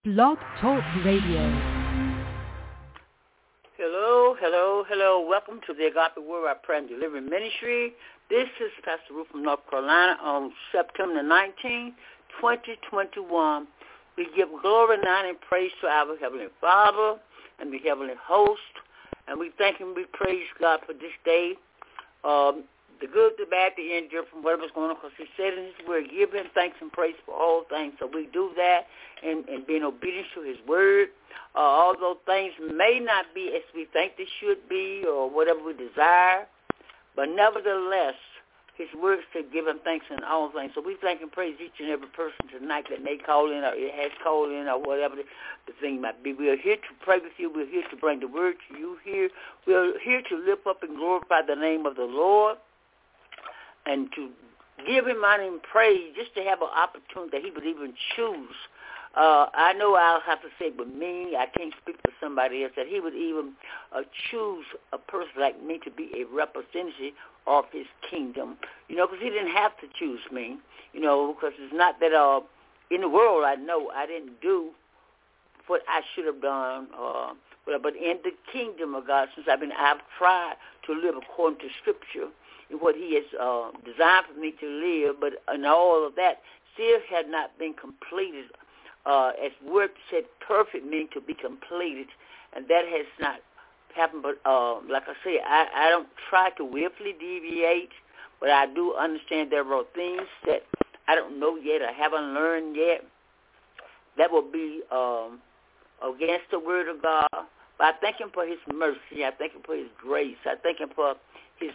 Blog Talk Radio. Hello, hello, hello. Welcome to the Agape Word of Prayer and Delivery Ministry. This is Pastor Ruth from North Carolina on September 19, 2021. We give glory, honor, and praise to our Heavenly Father and the Heavenly Host. And we thank and we praise God for this day. The good, the bad, the indifferent, whatever's going on, because he said in his word, give him thanks and praise for all things. So we do that and being obedient to his word. Although things may not be as we think they should be or whatever we desire, but nevertheless, his word said give him thanks in all things. So we thank and praise each and every person tonight that may call in or it has called in or whatever the thing might be. We are here to pray with you. We're here to bring the word to you here. We are here to lift up and glorify the name of the Lord and to give him honor and praise, just to have an opportunity that he would even choose. I know I'll have to say with me, I can't speak for somebody else, that he would even choose a person like me to be a representative of his kingdom, because he didn't have to choose me, because it's not that in the world I know I didn't do what I should have done, but in the kingdom of God, since I've tried to live according to Scripture, what he has designed for me to live, but in all of that still had not been completed. As word said, perfect meaning to be completed, and that has not happened. But like I say, I don't try to willfully deviate, but I do understand there are things that I don't know yet, I haven't learned yet, that will be against the word of God. But I thank him for his mercy. I thank him for his grace. I thank him for his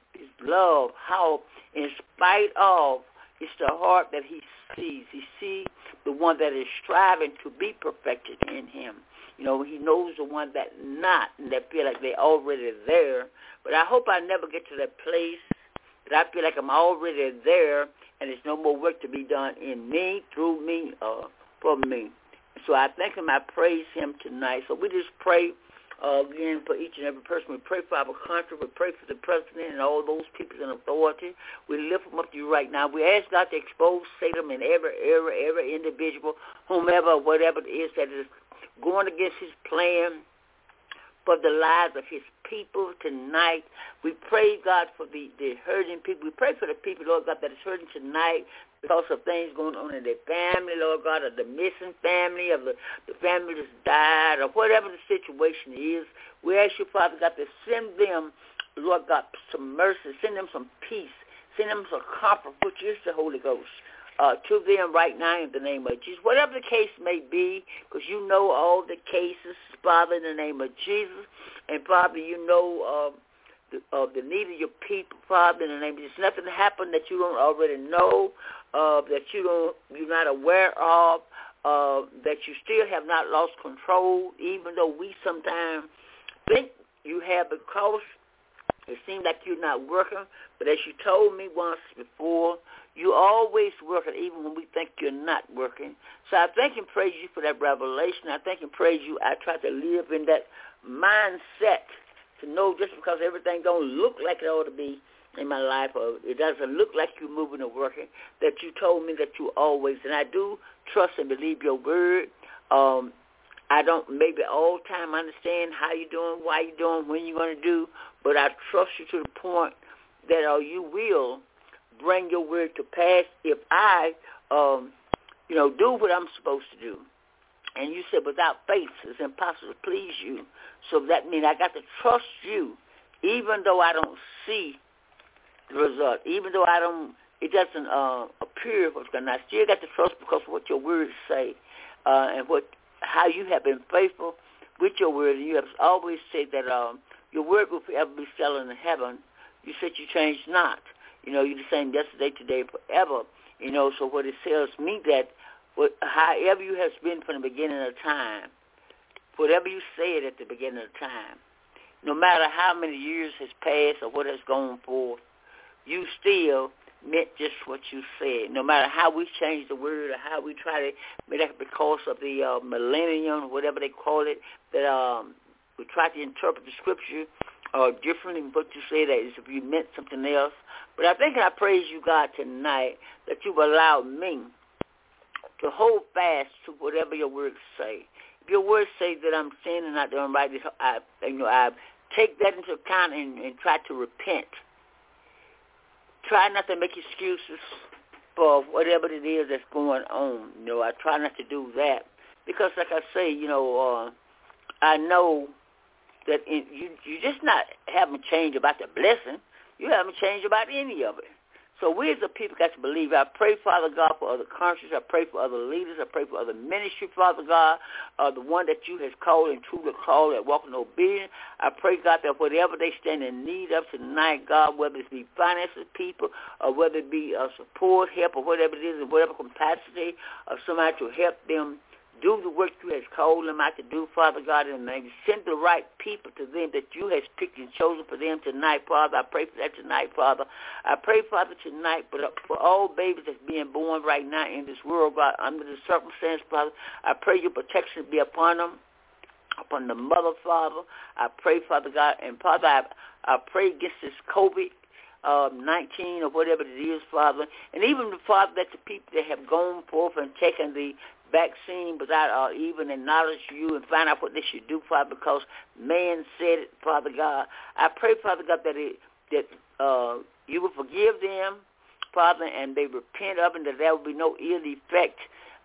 love, how in spite of, it's the heart that he sees. He sees the one that is striving to be perfected in him. He knows the one that not, and that feel like they're already there. But I hope I never get to that place that I feel like I'm already there and there's no more work to be done in me, through me, for me. So I thank him, I praise him tonight. So we just pray again for each and every person. We pray for our country. We pray for the president and all those people in authority. We lift them up to you right now. We ask God to expose Satan in every area, every individual, whomever, whatever it is that is going against his plan for the lives of his people tonight. We pray, God, for the hurting people. We pray for the people, Lord God, that is hurting tonight because of things going on in their family, Lord God, or the missing family, of the family that's died, or whatever the situation is. We ask you, Father God, to send them, Lord God, some mercy, send them some peace, send them some comfort, which is the Holy Ghost, to them right now in the name of Jesus. Whatever the case may be, because you know all the cases, Father, in the name of Jesus. And, Father, you know the need of your people, Father, in the name of Jesus. Nothing happened that you don't already know, that you're not aware of, that you still have not lost control, even though we sometimes think you have, because it seems like you're not working. But as you told me once before, you always working, even when we think you're not working. So I thank and praise you for that revelation. I thank and praise you. I try to live in that mindset to know just because everything don't look like it ought to be in my life, or it doesn't look like you're moving or working, that you told me that you always, and I do trust and believe your word. I don't maybe all the time understand how you're doing, why you're doing, when you're going to do, but I trust you to the point that you will bring your word to pass if I, do what I'm supposed to do. And you said without faith it's impossible to please you. So that means I got to trust you, even though I don't see the result, even though it doesn't appear what's going to. I still got to trust because of what your words say, and how you have been faithful with your word. And you have always said that your word will forever be settled in heaven. You said you change not. You're the same yesterday, today, forever. So what it tells me that however you have been from the beginning of time, whatever you said at the beginning of time, no matter how many years has passed or what has gone forth, you still meant just what you said. No matter how we change the word or how we try to, maybe that's because of the millennium or whatever they call it, that we try to interpret the scripture differently than what you say, that is if you meant something else. But I think I praise you, God, tonight that you've allowed me to hold fast to whatever your words say. If your words say that I'm sinning and not doing right, I take that into account and try to repent. Try not to make excuses for whatever it is that's going on. I try not to do that because, like I say, I know that you just not haven't changed about the blessing. You haven't changed about any of it. So we as a people got to believe. I pray, Father God, for other countries. I pray for other leaders. I pray for other ministry, Father God, the one that you has called and truly called that walk in obedience. I pray, God, that whatever they stand in need of tonight, God, whether it be finances, people, or whether it be support, help, or whatever it is, in whatever capacity, or somebody to help them do the work you has called them out to do, Father God, and maybe send the right people to them that you has picked and chosen for them tonight, Father. I pray for that tonight, Father. I pray, Father, tonight for all babies that's being born right now in this world, God, under the circumstance, Father. I pray your protection be upon them, upon the mother, Father. I pray, Father God, and Father, I pray against this COVID-19 or whatever it is, Father, and even the Father that the people that have gone forth and taken the vaccine without even acknowledge you and find out what they should do, Father, because man said it, Father God. I pray, Father God, that you will forgive them, Father, and they repent of it, and that there will be no ill effect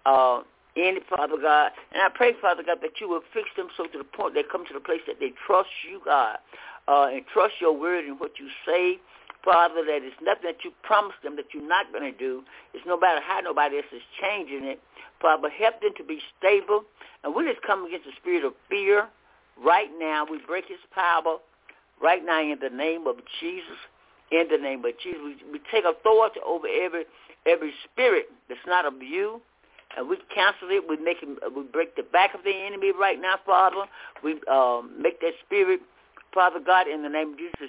in it, Father God. And I pray, Father God, that you will fix them so to the point they come to the place that they trust you, God, and trust your word and what you say, Father, that it's nothing that you promised them that you're not going to do. It's no matter how nobody else is changing it. Father, help them to be stable. And we just come against the spirit of fear right now. We break his power right now in the name of Jesus. In the name of Jesus. We take authority over every spirit that's not of you. And we cancel it. We break the back of the enemy right now, Father. We make that spirit, Father God, in the name of Jesus,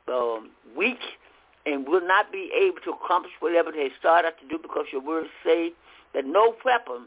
weak and will not be able to accomplish whatever they start out to do, because your words say that no weapon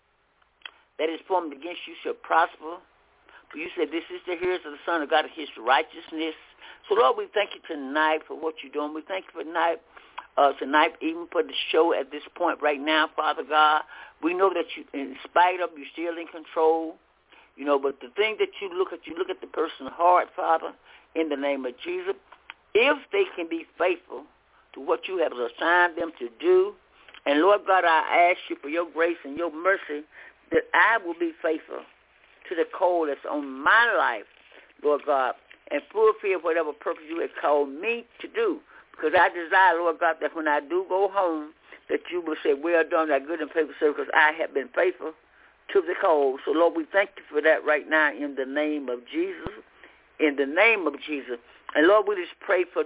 that is formed against you shall prosper. But you said this is the heritage of the Son of God, his righteousness. So, Lord, we thank you tonight for what you're doing. We thank you for tonight, even for the show at this point right now, Father God. We know that you, in spite of, you're still in control. But the thing that you look at the person's heart, Father, in the name of Jesus. If they can be faithful to what you have assigned them to do, and Lord God, I ask you for your grace and your mercy that I will be faithful to the call that's on my life, Lord God, and fulfill whatever purpose you have called me to do. Because I desire, Lord God, that when I do go home, that you will say, well done, thy good and faithful servant, because I have been faithful to the call. So, Lord, we thank you for that right now in the name of Jesus. In the name of Jesus. And, Lord, we just pray for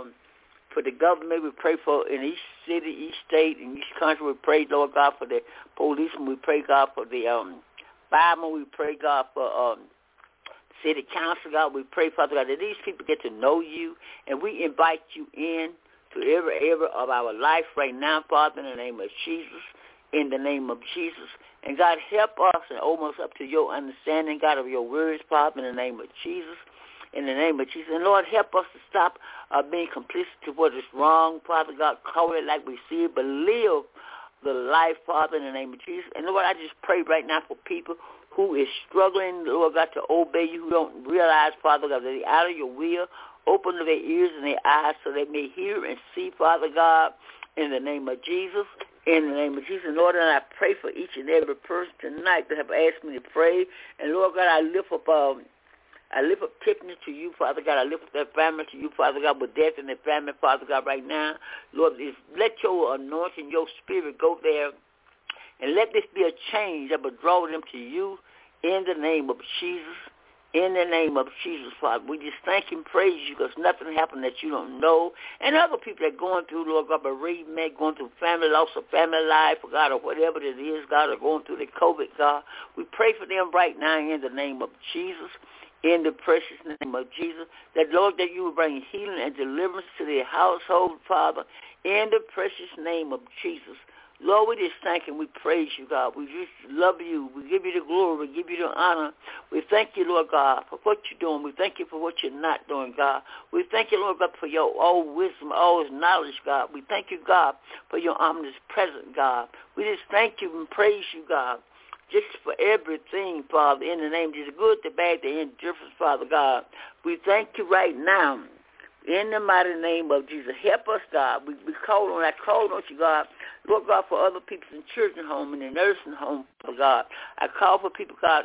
the government. We pray for in each city, each state, in each country. We pray, Lord God, for the policemen. We pray, God, for the firemen. We pray, God, for city council, God. We pray, Father God, that these people get to know you, and we invite you in to every area of our life right now, Father, in the name of Jesus. In the name of Jesus. And, God, help us and open us up to your understanding, God, of your words, Father, in the name of Jesus. In the name of Jesus. And, Lord, help us to stop being complicit to what is wrong, Father God. Call it like we see it, but live the life, Father, in the name of Jesus. And, Lord, I just pray right now for people who is struggling, Lord God, to obey you, who don't realize, Father God, that they're out of your will. Open their ears and their eyes so they may hear and see, Father God, in the name of Jesus. In the name of Jesus, Lord, and I pray for each and every person tonight that have asked me to pray. And, Lord God, I lift up Tiffany to you, Father God. I lift up that family to you, Father God, with death in their family, Father God, right now. Lord, let your anointing, your spirit go there, and let this be a change that will draw them to you in the name of Jesus. In the name of Jesus, Father, we just thank and praise you, because nothing happened that you don't know. And other people that are going through, Lord God, bereavement, going through family loss or family life, God, or whatever it is, God, or going through the COVID, God, we pray for them right now in the name of Jesus, in the precious name of Jesus, that, Lord, that you will bring healing and deliverance to their household, Father, in the precious name of Jesus. Lord, we just thank and we praise you, God. We just love you. We give you the glory. We give you the honor. We thank you, Lord God, for what you're doing. We thank you for what you're not doing, God. We thank you, Lord God, for your all wisdom, all his knowledge, God. We thank you, God, for your omnipresent, God. We just thank you and praise you, God, just for everything, Father, in the name of Jesus. Good, the bad, the indifference, Father God. We thank you right now. In the mighty name of Jesus, help us, God. We call on you, God. Lord God, for other people in children's home and in nursing home, Father God. I call for people, God,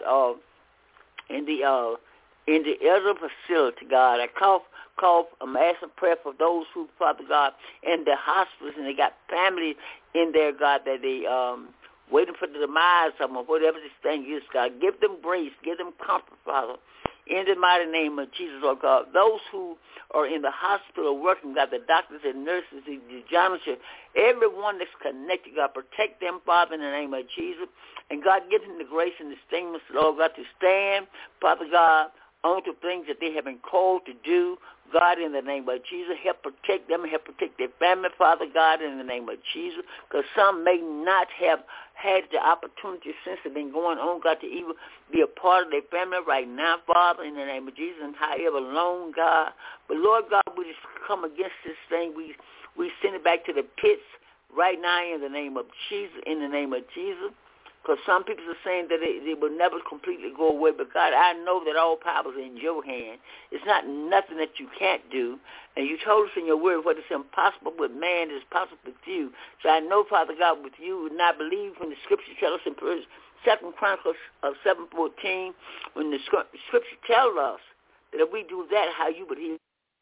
in the elder facility, God. I I'm asking prayer for those who, Father God, in the hospitals and they got family in there, God, that they waiting for the demise of them or whatever this thing is, God. Give them grace, give them comfort, Father. In the mighty name of Jesus, Lord God, those who are in the hospital working, God, the doctors and nurses, the janitor, everyone that's connected, God, protect them, Father, in the name of Jesus. And God, give them the grace and the stimulus, Lord God, to stand, Father God, onto things that they have been called to do. God, in the name of Jesus, help protect them, help protect their family, Father God, in the name of Jesus, because some may not have had the opportunity since they've been going on, God, to even be a part of their family right now, Father, in the name of Jesus, and however long, God. But, Lord God, we just come against this thing. We send it back to the pits right now in the name of Jesus, Because some people are saying that they will never completely go away. But, God, I know that all power is in your hand. It's not nothing that you can't do. And you told us in your word what is impossible with man is possible with you. So I know, Father God, with you, and I believe when the Scripture tells us in 2 Chronicles 7:14, when the Scripture tells us that if we do that, how you would heal.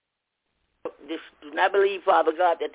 Just do not believe, Father God, that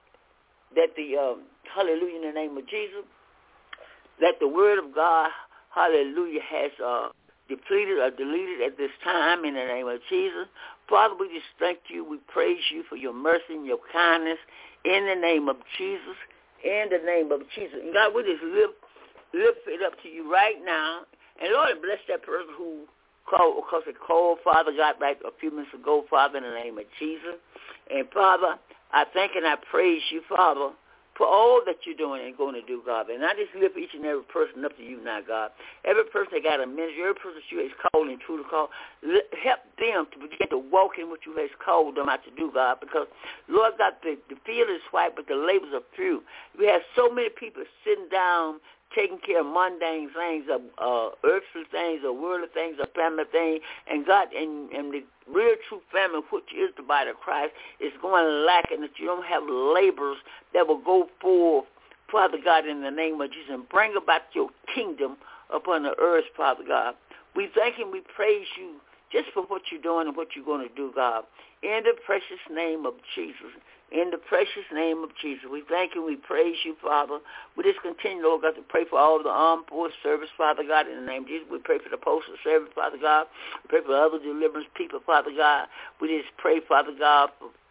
the hallelujah, in the name of Jesus, that the word of God, hallelujah, has depleted or deleted at this time in the name of Jesus. Father, we just thank you. We praise you for your mercy and your kindness in the name of Jesus, in the name of Jesus. And God, we just lift it up to you right now. And Lord, bless that person who called, because they called, Father God, right a few minutes ago, Father, in the name of Jesus. And Father, I thank and I praise you, Father, for all that you're doing and going to do, God. And I just lift each and every person up to you now, God. Every person that got a ministry, every person that you has called and true to call, help them to begin to walk in what you has called them out to do, God. Because, Lord God, the field is white, but the labors are few. We have so many people sitting down, taking care of mundane things, of earthly things, of worldly things, of family things, and God, and the real true family, which is the body of Christ, is going lacking, that you don't have laborers that will go forth, Father God, in the name of Jesus, and bring about your kingdom upon the earth, Father God. We thank and we praise you just for what you're doing and what you're going to do, God. In the precious name of Jesus. In the precious name of Jesus, we thank you, we praise you, Father. We just continue, Lord God, to pray for all the armed force service, Father God, in the name of Jesus. We pray for the postal service, Father God. We pray for other deliverance people, Father God. We just pray, Father God,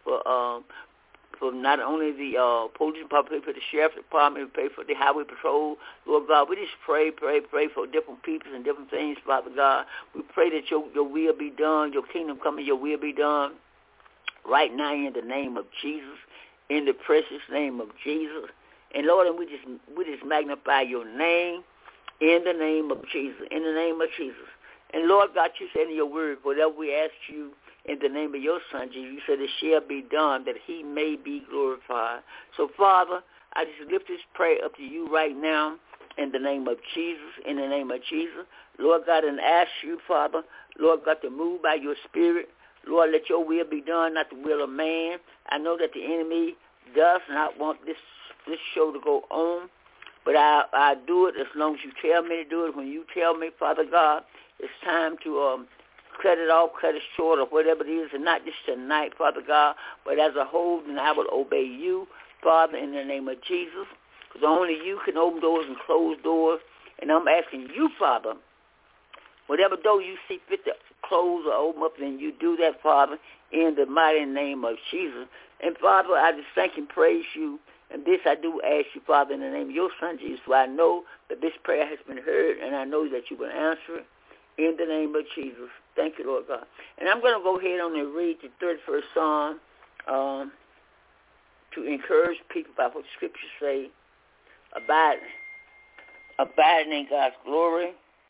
for not only the police department, we pray for the sheriff's department, we pray for the highway patrol, Lord God. We just pray for different people and different things, Father God. We pray that your will be done, your kingdom come and your will be done. Right now, in the name of Jesus, in the precious name of Jesus, and Lord, and we just magnify your name in the name of Jesus, in the name of Jesus. And Lord God, you said in your word, whatever we ask you in the name of your Son Jesus, you said it shall be done, that he may be glorified. So Father, I just lift this prayer up to you right now in the name of Jesus, in the name of Jesus, Lord God, and ask you, Father, Lord God, to move by your Spirit. Lord, let your will be done, not the will of man. I know that the enemy does not want this show to go on, but I do it as long as you tell me to do it. When you tell me, Father God, it's time to cut it off, cut it short, or whatever it is, and not just tonight, Father God, but as a whole, then I will obey you, Father, in the name of Jesus, because only you can open doors and close doors, and I'm asking you, Father, whatever door you see fit to close or open up, then you do that, Father, in the mighty name of Jesus. And, Father, I just thank and praise you. And this I do ask you, Father, in the name of your Son, Jesus, so I know that this prayer has been heard, and I know that you will answer it in the name of Jesus. Thank you, Lord God. And I'm going to go ahead on and read the 31st Psalm to encourage people about what Scripture say. abiding in God's glory.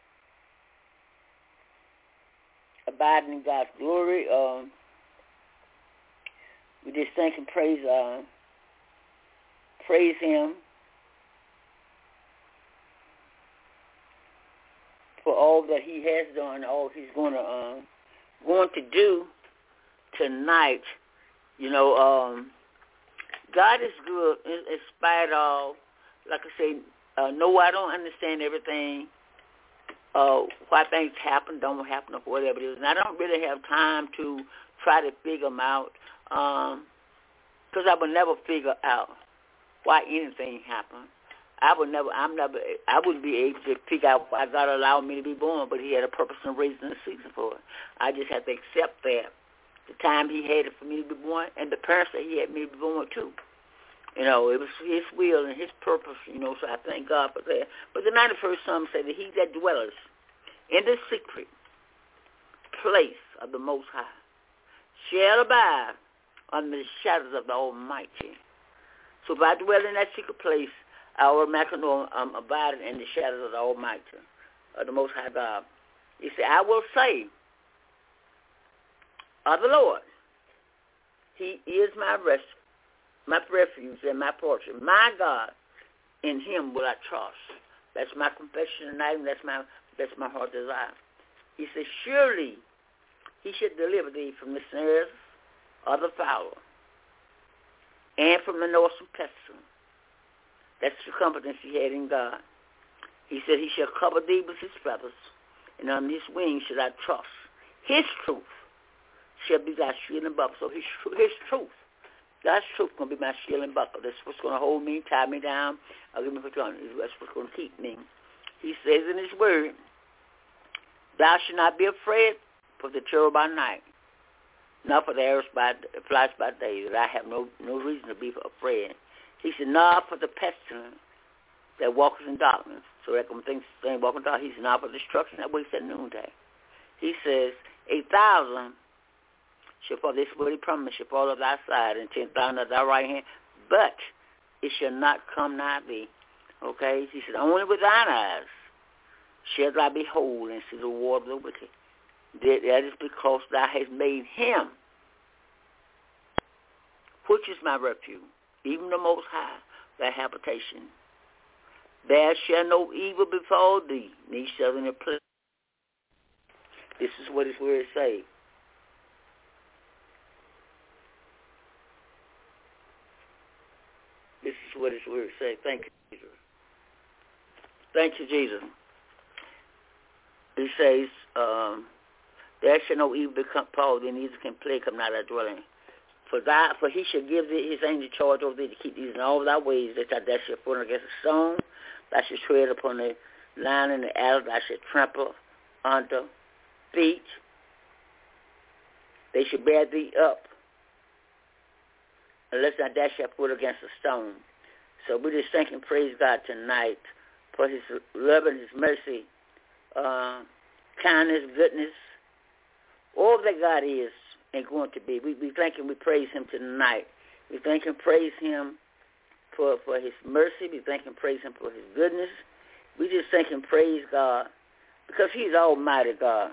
Abiding in God's glory. We just thank and praise Him for all that He has done, all He's going to do tonight. You know, God is good in spite of, like I say, no, I don't understand everything. Why things happen, don't happen, or whatever it is. And I don't really have time to try to figure them out because I would never figure out why anything happened. I wouldn't be able to figure out why God allowed me to be born, but He had a purpose and reason and season for it. I just have to accept that. The time He had it for me to be born and the parents that He had me to be born too. You know, it was His will and His purpose, you know, so I thank God for that. But the 91st Psalm said that He that dwelleth in the secret place of the Most High shall abide under the shadows of the Almighty. So if I dwell in that secret place, I automatically know I'm abiding in the shadows of the Almighty, of the Most High God. He said, I will say of the Lord, He is my rest, my refuge and my portion. My God, in Him will I trust. That's my confession tonight, and that's my heart desire. He says, surely He should deliver thee from the snares of the fowler and from the noisome pestilence. That's the confidence he had in God. He said, He shall cover thee with His feathers, and on His wings shall I trust. His truth shall be thy shield and buckler. So His truth, God's truth, going to be my shield and buckler. That's what's going to hold me, tie me down. I'll give me protection. That's what's going to keep me. He says in His word, thou shalt not be afraid for the terror by night, not for the arrows flies by day, that I have no reason to be afraid. He said, not for the pestilence that walks in darkness. So that when things walk in darkness, He said, not for destruction that wakes at noonday. He says, 1,000 shall fall, this word He promised, shall fall at thy side, and 10,000 at thy right hand, but it shall not come nigh thee. Okay? He said, only with thine eyes shall thou behold and see the reward of the wicked. That is because thou hast made Him, which is my refuge, even the Most High, thy habitation. There shall no evil befall thee, neither shall any plague. This is what His word say. This is what His word say. Thank you, Jesus. Thank you, Jesus. He says, there shall no evil befall thee, neither can plague come nigh thy dwelling. For He shall give thee His angel charge over thee to keep thee in all thy ways, that thou dash your foot against a stone, thou shalt tread upon the lion and the adder, thou shalt trample under feet. They shall bear thee up, unless thou dash your foot against a stone. So we just thank and praise God tonight for His love and His mercy, kindness, goodness, all that God is and going to be. We thank and we praise Him tonight. We thank and praise Him for His mercy. We thank and praise Him for His goodness. We just thank and praise God because He's Almighty God.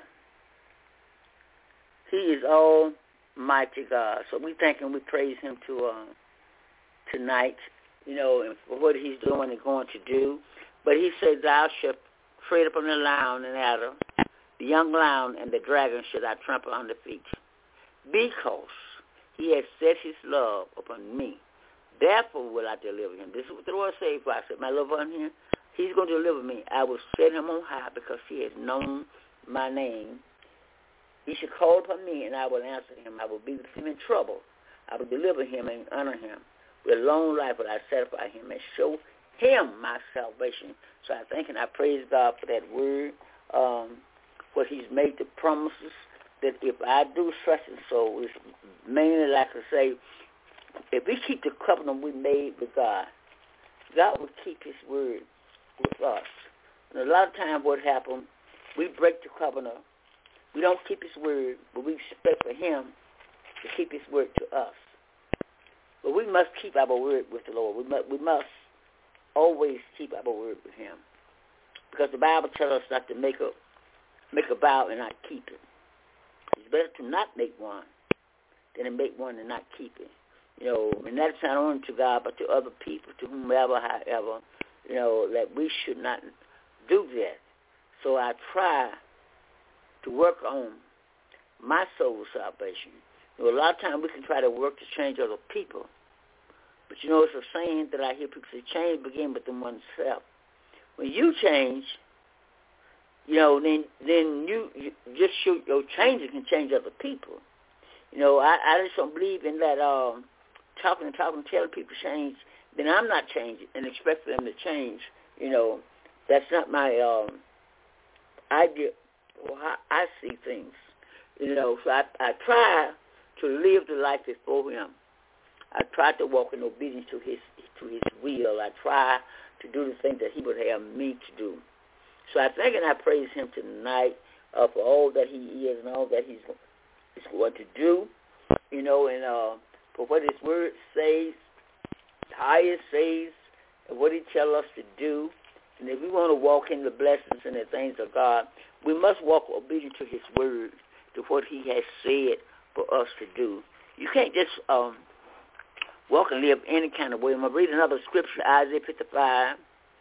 He is Almighty God. So we thank and we praise Him tonight, you know, and for what He's doing and going to do. But He said, thou shalt tread upon the lion and adder, the young lion and the dragon shall thou trample under feet. Because He has set His love upon me, therefore will I deliver him. This is what the Lord said. I set my love on Him. He's going to deliver me. I will set Him on high because He has known my name. He shall call upon me, and I will answer him. I will be with him in trouble. I will deliver him and honor him. With a long life will I satisfy him and show him my salvation. So I thank and I praise God for that word, what He's made the promises that if I do such and so, it's mainly like I say, if we keep the covenant we made with God, God will keep His word with us. And a lot of times what happens, we break the covenant. We don't keep His word, but we expect for Him to keep His word to us. But we must keep our word with the Lord. We must always keep our word with him. Because the Bible tells us not to make a vow and not keep it. It's better to not make one than to make one and not keep it. And that's not only to God, but to other people, to whomever, however, that we should not do that. So I try to work on my soul salvation. A lot of times we can try to work to change other people. But it's a saying that I hear people say, change begins within oneself. When you change, then you just show your changes can change other people. I just don't believe in that talking, telling people to change, then I'm not changing and expect them to change. That's not my idea or how I see things. So I try to live the life before him. I try to walk in obedience to his will. I try to do the things that he would have me to do. So I thank and I praise him tonight for all that he is and all that he's going to do, and for what his word says, how it says, and what he tells us to do. And if we want to walk in the blessings and the things of God, we must walk obedient to his word, to what he has said for us to do. You can't just walk and live any kind of way. I'm going to read another scripture, Isaiah 55.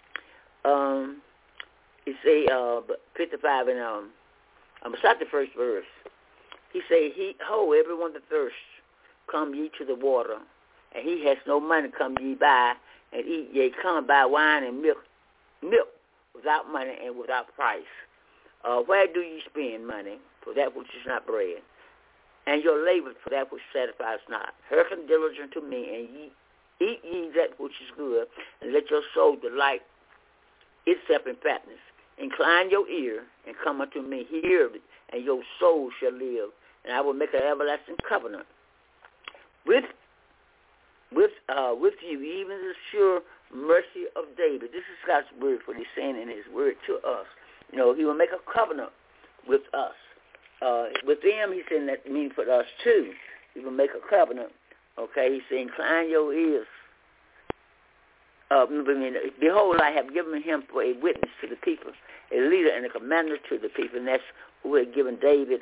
It say 55, and I'm going to start the first verse. He say, everyone that thirsts, come ye to the water, and he has no money, come ye buy and eat. Ye come buy wine and milk without money and without price. Where do ye spend money for that which is not bread, and your labor for that which satisfies not? Hearken diligent to me, and eat ye that which is good, and let your soul delight itself in fatness. Incline your ear and come unto me. Hear it, and your soul shall live, and I will make an everlasting covenant with you, even the sure mercy of David. This is God's word, what he's saying in his word to us. He will make a covenant with us. With them, he's saying that means for us too. He will make a covenant. Okay, he's saying, incline your ears. Behold, I have given him for a witness to the people, a leader and a commander to the people, and that's who had given David.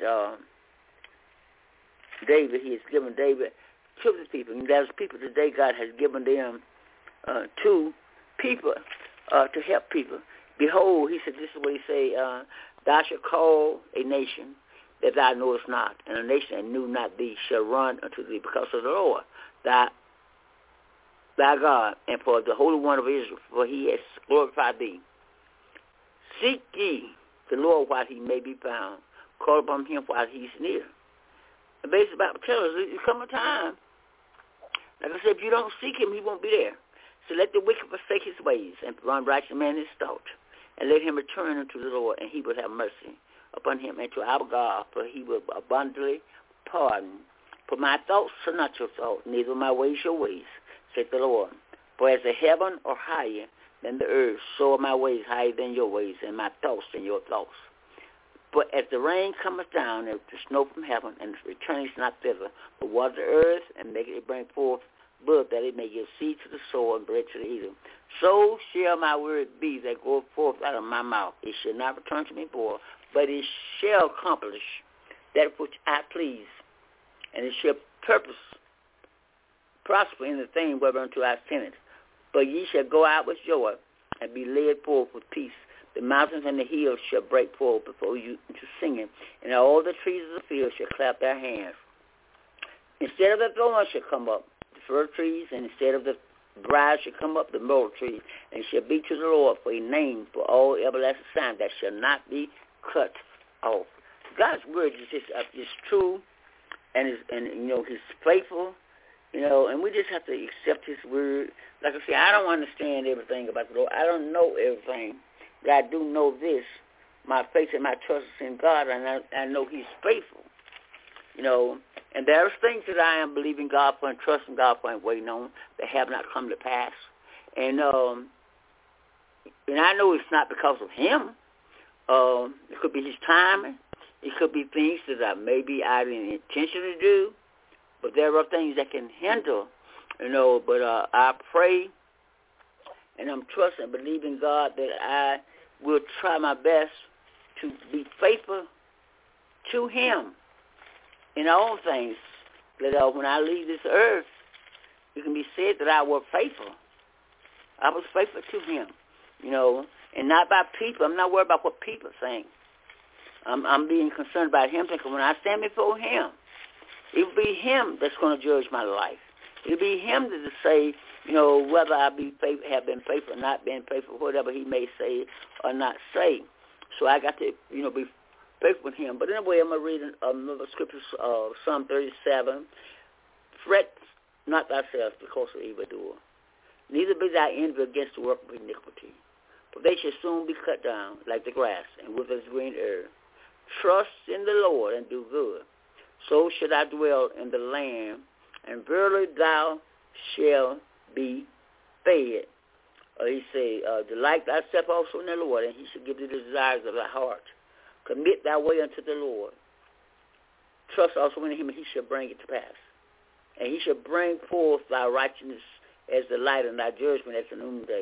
He has given David to the people, and there's people today God has given them to people to help people. Behold, he said, this is what he say, thou shalt call a nation that thou knowest not, and a nation that knew not thee shall run unto thee, because of the Lord, thy God, and for the Holy One of Israel, for he has glorified thee. Seek ye the Lord while he may be found. Call upon him while he's near. The basic Bible tells us there come a time, like I said, if you don't seek him, he won't be there. So let the wicked forsake his ways, and run righteous man his thought, and let him return unto the Lord, and he will have mercy upon him, and to our God, for he will abundantly pardon. For my thoughts are not your thoughts, neither my ways your ways, said the Lord. For as the heaven are higher than the earth, so are my ways higher than your ways, and my thoughts than your thoughts. But as the rain cometh down, and the snow from heaven, and returneth not thither, but water the earth, and make it bring forth bud, that it may give seed to the sower and bread to the eater, so shall my word be that goeth forth out of my mouth. It shall not return to me void, but it shall accomplish that which I please, and it shall prosper in the thing whereunto I sent it. But ye shall go out with joy, and be led forth with peace. The mountains and the hills shall break forth before you into singing, and all the trees of the field shall clap their hands. Instead of the thorns shall come up the fir trees, and instead of the briars shall come up the myrtle trees, and shall be to the Lord for a name for all everlasting signs that shall not be cut off. God's word is true, and he's faithful, and we just have to accept his word. Like I say, I don't understand everything about the Lord. I don't know everything, but I do know this. My faith and my trust is in God, and I know he's faithful. And there's things that I am believing God for and trusting God for and waiting on that have not come to pass. And I know it's not because of him. It could be his timing. It could be things that maybe I didn't intentionally do. But there are things that can hinder, but I pray and I'm trusting and believing God that I will try my best to be faithful to him in all things. That when I leave this earth, it can be said that I was faithful. I was faithful to him, and not by people. I'm not worried about what people think. I'm being concerned about him, thinking when I stand before him, it will be him that's going to judge my life. It will be him to say, whether I have been faithful or not been faithful, whatever he may say or not say. So I got to, be faithful with him. But anyway, I'm going to read another scripture, Psalm 37. Fret not thyself because of evildoer, neither be thy envy against the work of iniquity. For they shall soon be cut down like the grass and wither as green herb. Trust in the Lord and do good. So should I dwell in the land, and verily thou shalt be fed. He say, delight thyself also in the Lord, and he shall give thee the desires of thy heart. Commit thy way unto the Lord. Trust also in him, and he shall bring it to pass. And he shall bring forth thy righteousness as the light, and thy judgment as the noonday.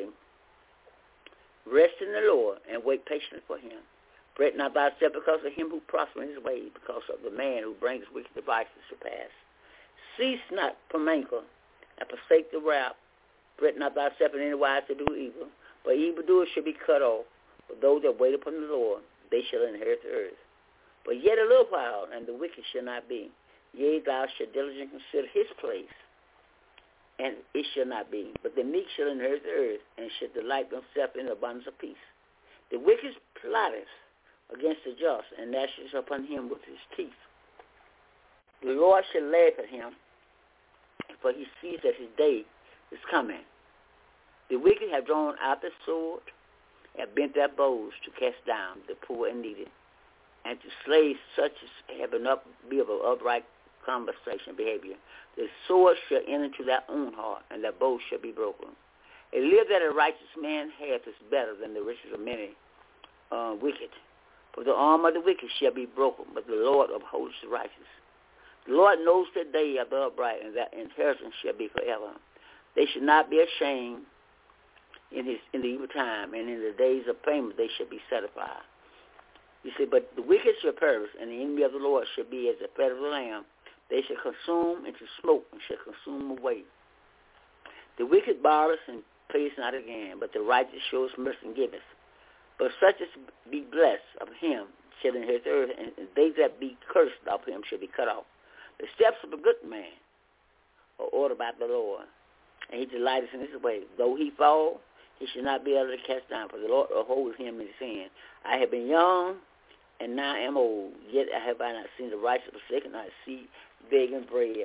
Rest in the Lord, and wait patiently for him. Fret not thyself because of him who prospers in his way, because of the man who brings wicked devices to pass. Cease not from anger, and forsake the wrath. Fret not thyself in any wise to do evil, but evildoers shall be cut off. But those that wait upon the Lord, they shall inherit the earth. But yet a little while, and the wicked shall not be. Yea, thou shalt diligently consider his place, and it shall not be. But the meek shall inherit the earth, and shall delight themselves in the abundance of peace. The wicked plotteth against the just, and gnasheth upon him with his teeth. The Lord shall laugh at him, for he sees that his day is coming. The wicked have drawn out the sword, and bent their bows to cast down the poor and needy, and to slay such as have be of an upright conversation behavior. The sword shall enter into their own heart, and their bows shall be broken. A live that a righteous man hath is better than the riches of many wicked. For the arm of the wicked shall be broken, but the Lord upholds the righteous. The Lord knows the day of the upright, and their inheritance shall be forever. They shall not be ashamed in the evil time, and in the days of payment they shall be satisfied. You see, but the wicked shall perish, and the enemy of the Lord shall be as the fat of the lamb. They shall consume into smoke, and shall consume away. The wicked borrows and pays not again, but the righteous shows mercy and giveth. But such as be blessed of him shall inherit the earth, and they that be cursed of him shall be cut off. The steps of a good man are ordered by the Lord, and he delighteth in his way. Though he fall, he shall not be able to cast down, for the Lord upholdeth him in his hand. I have been young, and now am old, yet have I not seen the righteous forsaken, nor seed begging bread.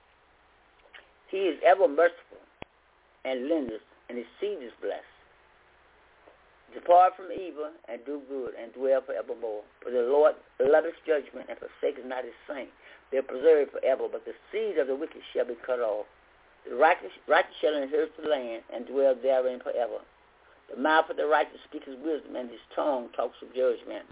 He is ever merciful and lendeth, and his seed is blessed. Depart from evil, and do good, and dwell forevermore. For the Lord loveth judgment, and forsaketh not his saints. They are preserved forever, but the seed of the wicked shall be cut off. The righteous shall inherit the land, and dwell therein forever. The mouth of the righteous speaketh wisdom, and his tongue talks of judgment.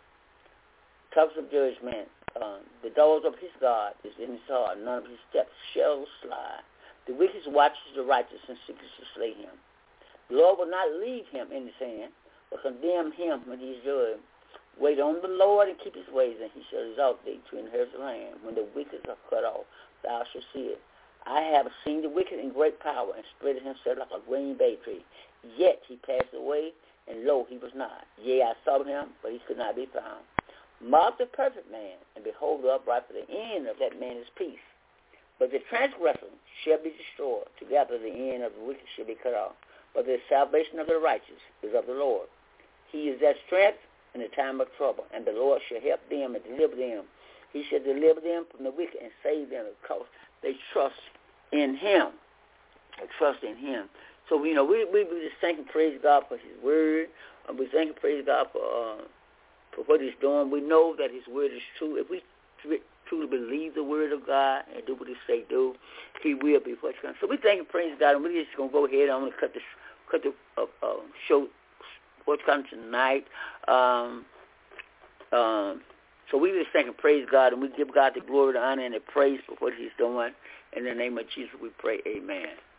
The doors of his God is in his heart. None of his steps shall slide. The wicked watches the righteous, and seeks to slay him. The Lord will not leave him in his hand, but condemn him when he is judged. Wait on the Lord and keep his ways, and he shall exalt thee to inherit the land. When the wicked are cut off, thou shalt see it. I have seen the wicked in great power, and spread himself like a green bay tree. Yet he passed away, and lo, he was not. Yea, I sought him, but he could not be found. Mark the perfect man, and behold the upright, for the end of that man is peace. But the transgressor shall be destroyed. Together the end of the wicked shall be cut off. But the salvation of the righteous is of the Lord. He is their strength in the time of trouble, and the Lord shall help them and deliver them. He shall deliver them from the wicked and save them because they trust in him. They trust in him. So, we just thank and praise God for his word. We thank and praise God for what he's doing. We know that his word is true. If we truly believe the word of God and do what he say do, he will be what's coming. So we thank and praise God, and we're just going to go ahead. I'm going to cut the show what's coming tonight. So we just thank and praise God, and we give God the glory, the honor, and the praise for what he's doing. In the name of Jesus, we pray, amen.